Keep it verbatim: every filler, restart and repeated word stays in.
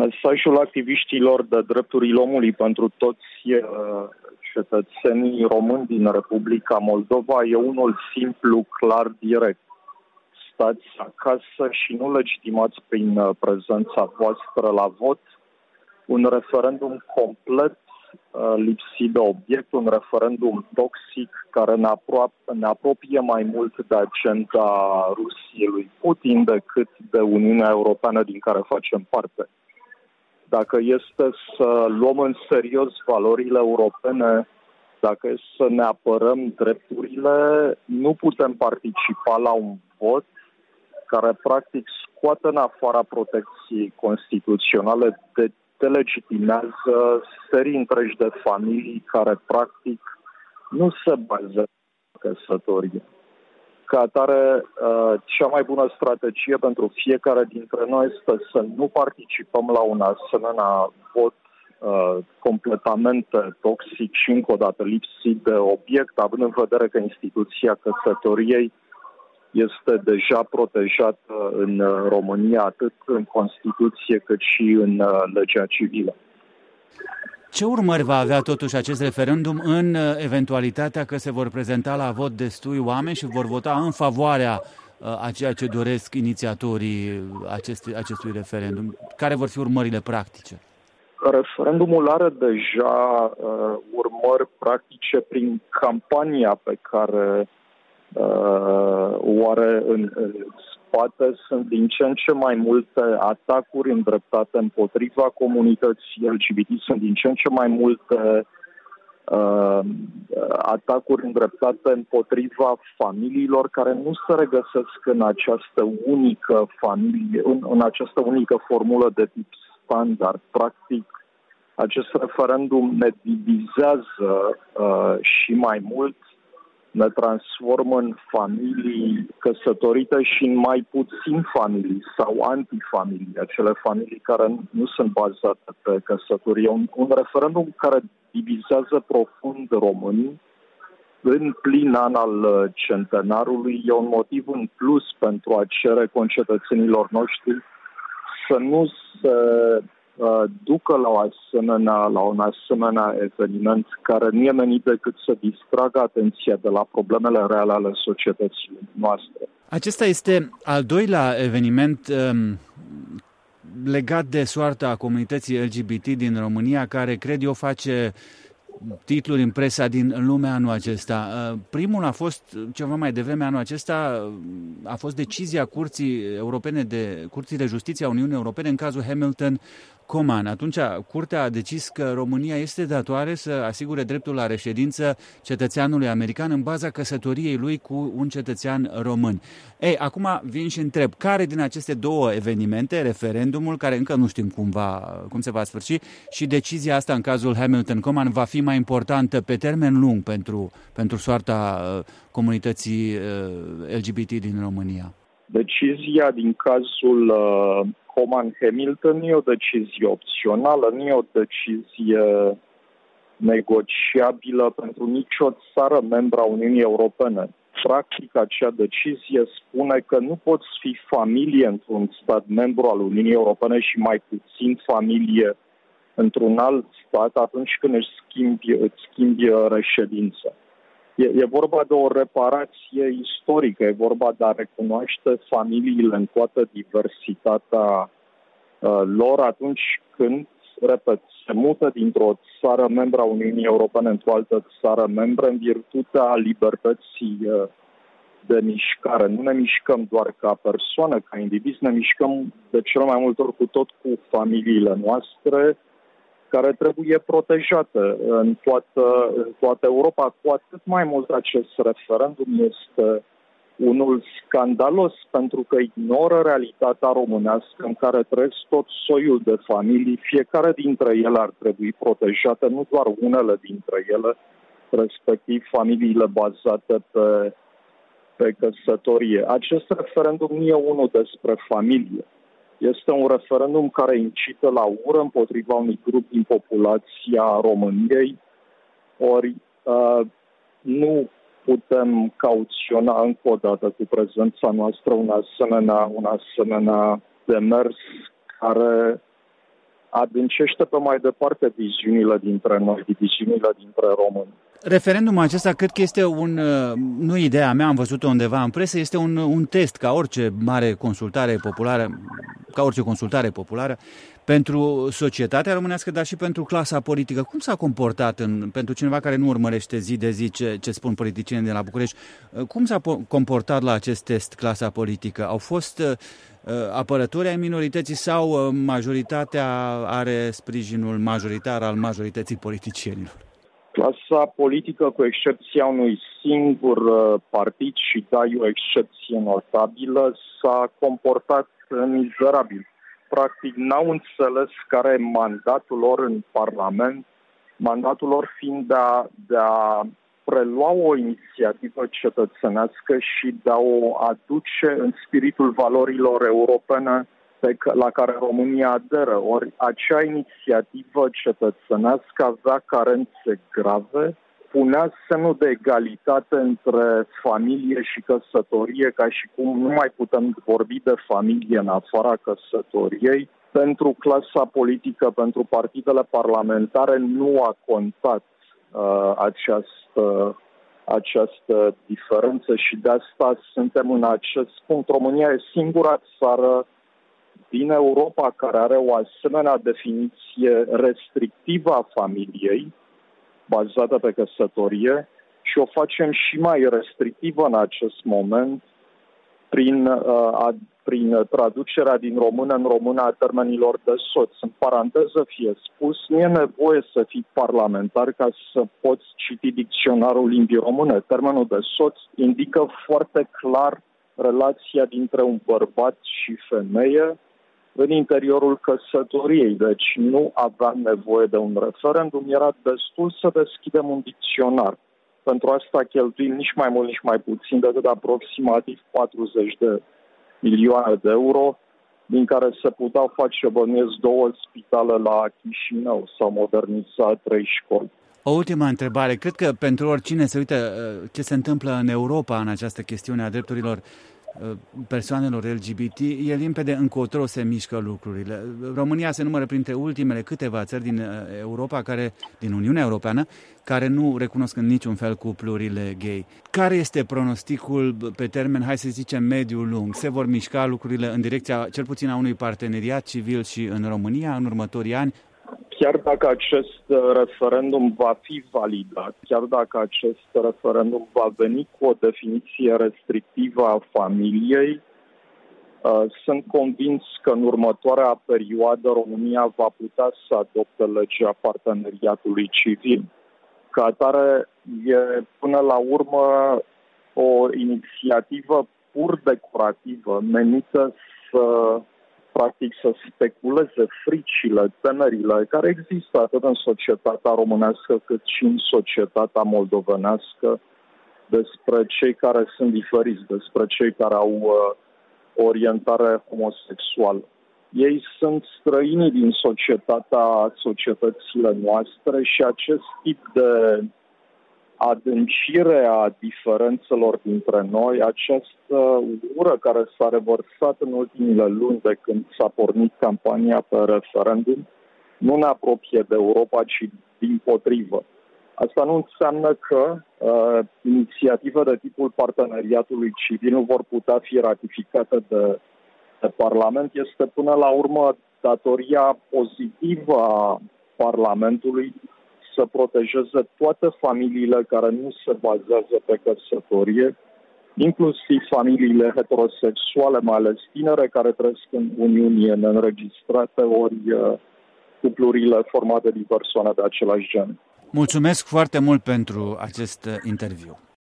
Mesajul activiștilor de drepturile omului pentru toți uh, cetățenii români din Republica Moldova e unul simplu, clar, direct. Stați acasă și nu legitimați prin uh, prezența voastră la vot un referendum complet uh, lipsit de obiect, un referendum toxic care ne, apro- ne apropie mai mult de agenda Rusiei lui Putin decât de Uniunea Europeană din care facem parte. Dacă este să luăm în serios valorile europene, dacă este să ne apărăm drepturile, nu putem participa la un vot care practic scoate în afara protecției constituționale, de delegitimează serii întregi de familii care practic nu se bazează pe căsătorie. Ca atare, cea mai bună strategie pentru fiecare dintre noi este să nu participăm la un asemenea vot completamente toxic și încă o dată lipsit de obiect, având în vedere că instituția căsătoriei este deja protejată în România, atât în Constituție cât și în legea civilă. Ce urmări va avea totuși acest referendum în eventualitatea că se vor prezenta la vot destui oameni și vor vota în favoarea a ceea ce doresc inițiatorii acestui, acestui referendum? Care vor fi urmările practice? Referendumul are deja uh, urmări practice prin campania pe care uh, o are în, în spate. Sunt din ce în ce mai multe atacuri îndreptate împotriva comunității L G B T, sunt din ce în ce mai multe uh, atacuri îndreptate împotriva familiilor care nu se regăsesc în această unică familie, în, în această unică formulă de tip standard. Practic, acest referendum ne divizează uh, și mai mult, ne transformă în familii căsătorite și în mai puțin familii sau antifamilii, acele familii care nu sunt bazate pe căsătorie. Un, un referendum care divizează profund românii în plin an al centenarului e un motiv în plus pentru a cere concetățenilor noștri să nu se uh, ducă la, o asemenea, la un asemenea eveniment care nu e menit decât să distragă atenția de la problemele reale ale societății noastre. Acesta este al doilea eveniment um, legat de soarta comunității L G B T din România, care, cred eu, face titluri în presa din lume anul acesta. Primul a fost, ceva mai devreme anul acesta, a fost decizia Curții Europene de, Curții de Justiție a Uniunii Europene în cazul Hamilton Coman. Atunci, Curtea a decis că România este datoare să asigure dreptul la reședință cetățeanului american în baza căsătoriei lui cu un cetățean român. Ei, acum vin și întreb, care din aceste două evenimente, referendumul, care încă nu știm cum, va, cum se va sfârși, și decizia asta în cazul Hamilton Coman va fi mai importantă pe termen lung pentru, pentru soarta comunității L G B T din România? Decizia din cazul uh, Coman-Hamilton nu e o decizie opțională, nu e o decizie negociabilă pentru nicio țară membră a Uniunii Europene. Practic, acea decizie spune că nu poți fi familie într-un stat membru al Uniunii Europene și mai puțin familie într-un alt stat atunci când îți schimbi, îți schimbi reședința. E, e vorba de o reparație istorică, e vorba de a recunoaște familiile în toată diversitatea uh, lor atunci când, repet, se mută dintr-o țară membră a Uniunii Europene într-o altă țară membră în virtutea libertății uh, de mișcare. Nu ne mișcăm doar ca persoane, ca indivizi, ne mișcăm de cele mai multe ori cu tot cu familiile noastre, care trebuie protejată în toată, în toată Europa. Cu atât mai mult acest referendum este unul scandalos, pentru că ignoră realitatea românească în care trăiesc tot soiul de familii. Fiecare dintre ele ar trebui protejate, nu doar unele dintre ele, respectiv familiile bazate pe, pe căsătorie. Acest referendum nu e unul despre familie. Este un referendum care incită la ură împotriva unui grup din populația României, ori uh, nu putem cauționa încă o dată cu prezența noastră un asemenea, un asemenea demers care adâncește pe mai departe diviziunile dintre noi, diviziunile dintre români. Referendumul acesta cred că este un, nu ideea mea, am văzut-o undeva în presă, este un, un test, ca orice mare consultare populară, ca orice consultare populară, pentru societatea românească, dar și pentru clasa politică. Cum s-a comportat în, pentru cineva care nu urmărește zi de zi ce, ce spun politicienii de la București? Cum s-a comportat la acest test clasa politică? Au fost uh, apărători ai minorității sau uh, majoritatea are sprijinul majoritar al majorității politicienilor? Clasa politică, cu excepția unui singur uh, partid, și da, e o excepție notabilă, s-a comportat mizerabil. Practic n-au înțeles care e mandatul lor în Parlament, mandatul lor fiind de a, de a prelua o inițiativă cetățenească și de a o aduce în spiritul valorilor europene pe, la care România aderă. Ori acea inițiativă cetățenească avea carențe grave, punea semnul de egalitate între familie și căsătorie, ca și cum nu mai putem vorbi de familie în afara căsătoriei. Pentru clasa politică, pentru partidele parlamentare, nu a contat uh, această, această diferență și de asta suntem în acest punct. România e singura țară din Europa care are o asemenea definiție restrictivă a familiei, bazată pe căsătorie, și o facem și mai restrictivă în acest moment prin, uh, a, prin traducerea din română în română a termenilor de soț. În paranteză fie spus, nu e nevoie să fii parlamentar ca să poți citi dicționarul limbii române. Termenul de soț indică foarte clar relația dintre un bărbat și femeie în interiorul căsătoriei. Deci nu aveam nevoie de un referendum, era destul să deschidem un dicționar. Pentru asta cheltuim nici mai mult, nici mai puțin decât aproximativ patruzeci de milioane de euro, din care se puteau face, bănuiesc, două spitale la Chișinău sau moderniza trei școli. O ultimă întrebare. Cred că pentru oricine se uită ce se întâmplă în Europa în această chestiune a drepturilor persoanelor L G B T, e limpede încotro se mișcă lucrurile. România se numără printre ultimele câteva țări din Europa, care, din Uniunea Europeană, care nu recunosc în niciun fel cuplurile gay. Care este pronosticul pe termen, hai să zicem, mediu-lung? Se vor mișca lucrurile în direcția, cel puțin, a unui parteneriat civil și în România în următorii ani? Chiar dacă acest referendum va fi validat, chiar dacă acest referendum va veni cu o definiție restrictivă a familiei, sunt convins că în următoarea perioadă România va putea să adopte legea parteneriatului civil. Ca atare, e până la urmă o inițiativă pur decorativă, menită să practic să speculeze fricile, temerile care există atât în societatea românească cât și în societatea moldovenească despre cei care sunt diferiți, despre cei care au uh, orientare homosexuală. Ei sunt străinii din societatea, societățile noastre și acest tip de adâncire a diferențelor dintre noi, această ură care s-a revărsat în ultimile luni de când s-a pornit campania pe referendum, nu ne apropie de Europa, ci dimpotrivă. Asta nu înseamnă că uh, inițiative de tipul parteneriatului civil nu vor putea fi ratificate de, de Parlament. Este până la urmă datoria pozitivă a Parlamentului să protejeze toate familiile care nu se bazează pe căsătorie, inclusiv familiile heterosexuale, mai ales tinere, care trăiesc în uniuni neînregistrate, ori cuplurile formate din persoane de același gen. Mulțumesc foarte mult pentru acest interviu.